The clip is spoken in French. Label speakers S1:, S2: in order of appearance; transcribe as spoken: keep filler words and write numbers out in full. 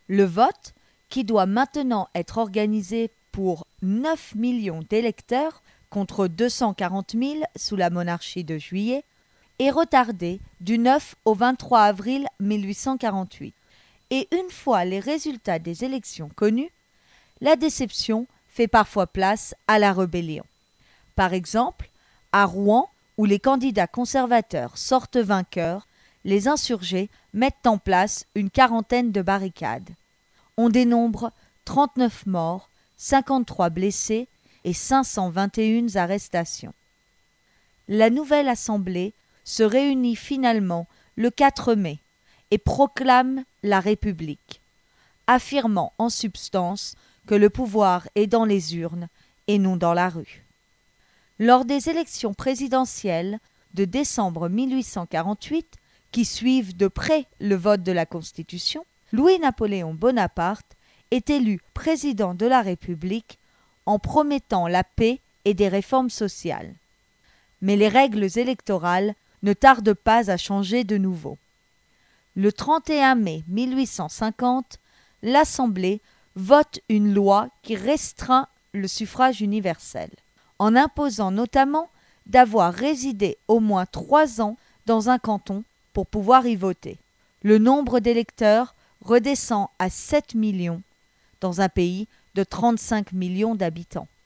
S1: Le vote, qui doit maintenant être organisé pour neuf millions d'électeurs contre deux cent quarante mille sous la monarchie de Juillet, est retardé du neuf au vingt-trois avril mille huit cent quarante-huit. Et une fois les résultats des élections connus, la déception fait parfois place à la rébellion. Par exemple, à Rouen, où les candidats conservateurs sortent vainqueurs, les insurgés mettent en place une quarantaine de barricades. On dénombre trente-neuf morts, cinquante-trois blessés et cinq cent vingt et une arrestations. La nouvelle assemblée se réunit finalement le quatre mai et proclame la République, affirmant en substance que le pouvoir est dans les urnes et non dans la rue. Lors des élections présidentielles de décembre mille huit cent quarante-huit, qui suivent de près le vote de la Constitution, Louis-Napoléon Bonaparte est élu président de la République en promettant la paix et des réformes sociales. Mais les règles électorales ne tardent pas à changer de nouveau. Le trente et un mai mille huit cent cinquante, l'Assemblée vote une loi qui restreint le suffrage universel, en imposant notamment d'avoir résidé au moins trois ans dans un canton pour pouvoir y voter. Le nombre d'électeurs redescend à sept millions dans un pays de trente-cinq millions d'habitants.